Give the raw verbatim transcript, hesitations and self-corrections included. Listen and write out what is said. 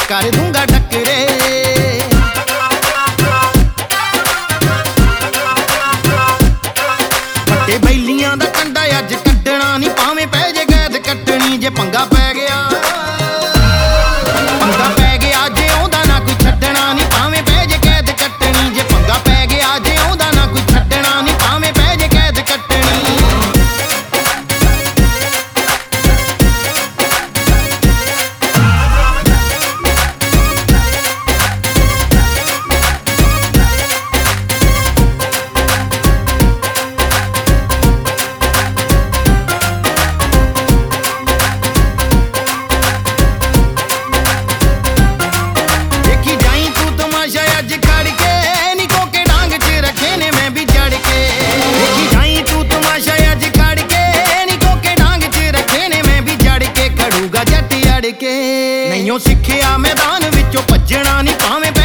कर दूंगा टकरे। पट्टे बैलियां दा कंडा अज कड्डना नी, भावें पै जे गैद कट्टनी जे पंगा पै गया। पंगा पै गया जे आउंदा ना कोई छड्डना नी, भावें पै जे गैद कट्टनी जे पंगा पै गया जे आउंदा ना कोई छड्डना नी, भावें पै जे गैद कट्टनी। नहीं सिखिया मैदान विचों भजना नी, भावें